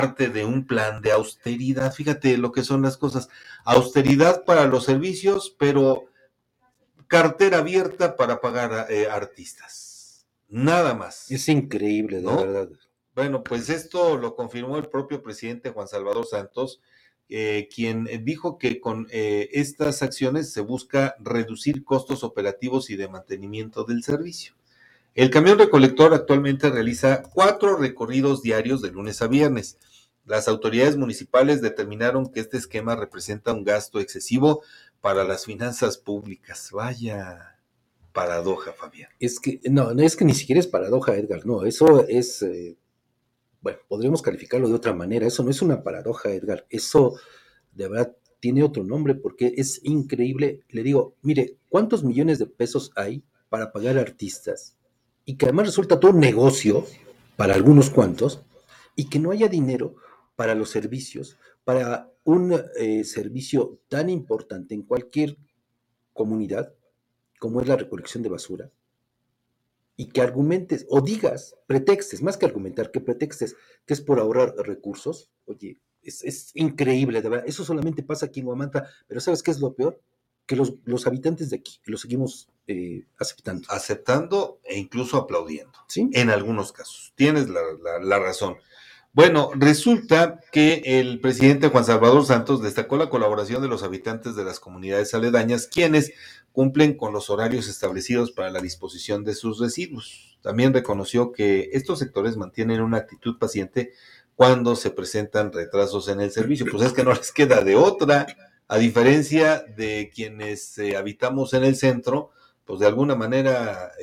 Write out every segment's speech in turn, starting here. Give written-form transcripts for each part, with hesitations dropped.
parte de un plan de austeridad. Fíjate lo que son las cosas. Austeridad para los servicios, pero cartera abierta para pagar artistas. Nada más, Es increíble, de ¿no? verdad. Bueno, pues esto lo confirmó el propio presidente Juan Salvador Santos, quien dijo que con estas acciones se busca reducir costos operativos y de mantenimiento del servicio. El camión recolector actualmente realiza 4 recorridos diarios de lunes a viernes. Las autoridades municipales determinaron que este esquema representa un gasto excesivo para las finanzas públicas. Vaya paradoja, Fabián. Es que, no, no es que ni siquiera es paradoja, Edgar, no, eso es, bueno, podríamos calificarlo de otra manera, eso no es una paradoja, Edgar, eso de verdad tiene otro nombre porque es increíble. Le digo, mire, ¿cuántos millones de pesos hay para pagar artistas? Y que además resulta todo un negocio para algunos cuantos, y que no haya dinero para los servicios, para un servicio tan importante en cualquier comunidad como es la recolección de basura, y que argumentes o digas, pretextes, más que argumentar, que pretextes que es por ahorrar recursos. Oye, es increíble, de verdad. Eso solamente pasa aquí en Huamantla, pero ¿sabes qué es lo peor? Que los habitantes de aquí lo seguimos aceptando. Aceptando e incluso aplaudiendo, ¿Sí? en algunos casos. Tienes la razón. Bueno, resulta que el presidente Juan Salvador Santos destacó la colaboración de los habitantes de las comunidades aledañas, quienes cumplen con los horarios establecidos para la disposición de sus residuos. También reconoció que estos sectores mantienen una actitud paciente cuando se presentan retrasos en el servicio. Pues es que no les queda de otra, a diferencia de quienes habitamos en el centro, pues de alguna manera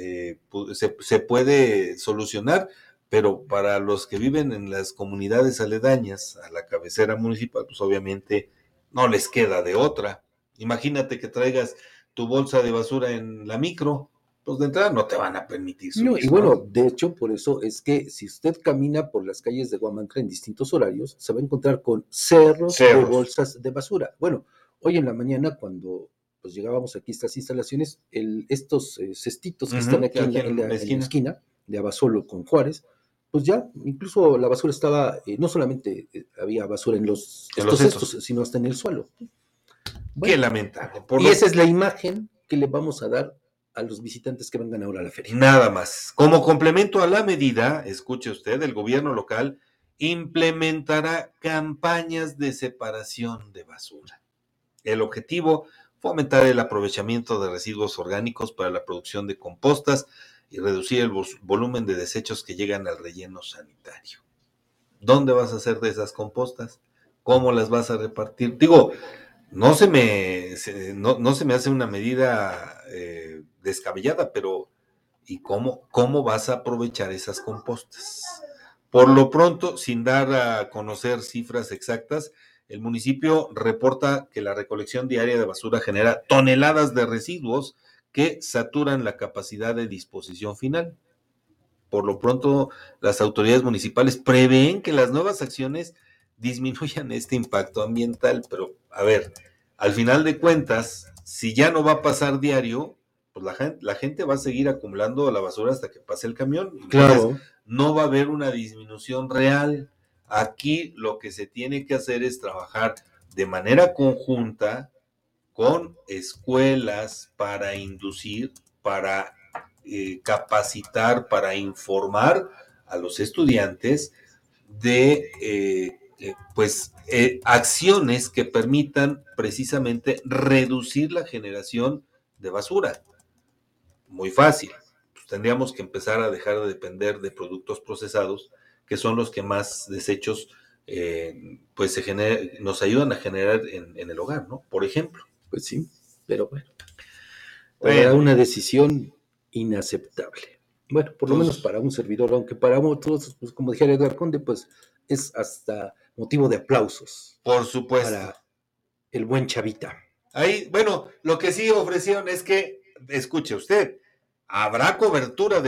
se puede solucionar, pero para los que viven en las comunidades aledañas a la cabecera municipal, pues obviamente no les queda de otra. Imagínate que traigas tu bolsa de basura en la micro, pues de entrada no te van a permitir No, subir, y bueno, ¿no? de hecho, por eso es que si usted camina por las calles de Huamantla en distintos horarios, se va a encontrar con cerros de Cerros. bolsas de basura. Bueno, hoy en la mañana, cuando pues llegábamos aquí a estas instalaciones, estos cestitos que están aquí, Aquí en en la la esquina. esquina de Abasolo con Juárez, pues ya incluso la basura estaba, no solamente había basura en En los estos cestos, centros. sino hasta en el suelo. Qué Bueno, lamentable. Por y lo esa es la imagen que le vamos a dar a los visitantes que vengan ahora a la feria. Nada más. Como complemento a la medida, escuche usted, el gobierno local implementará campañas de separación de basura. El objetivo, fomentar el aprovechamiento de residuos orgánicos para la producción de compostas y reducir el volumen de desechos que llegan al relleno sanitario. ¿Dónde vas a hacer de esas compostas? ¿Cómo las vas a repartir? Digo, no se me hace una medida descabellada, pero ¿y cómo vas a aprovechar esas compostas? Por lo pronto, sin dar a conocer cifras exactas, el municipio reporta que la recolección diaria de basura genera toneladas de residuos que saturan la capacidad de disposición final. Por lo pronto, las autoridades municipales prevén que las nuevas acciones disminuyan este impacto ambiental, pero a ver, al final de cuentas, si ya no va a pasar diario, pues la gente va a seguir acumulando la basura hasta que pase el camión. Entonces, Claro. no va a haber una disminución real. Aquí lo que se tiene que hacer es trabajar de manera conjunta con escuelas para inducir, para capacitar, para informar a los estudiantes de acciones que permitan precisamente reducir la generación de basura. Muy fácil. Pues tendríamos que empezar a dejar de depender de productos procesados, que son los que más desechos nos ayudan a generar en el hogar, ¿no? Por ejemplo. Pues sí, pero bueno, de verdad Bueno, una decisión inaceptable. Bueno, por lo menos pues para un servidor, aunque para otros, pues como dijera Edgar Conde, pues es hasta motivo de aplausos por supuesto. para el buen Chavita. Ahí, bueno, lo que sí ofrecieron es que, escuche usted, habrá cobertura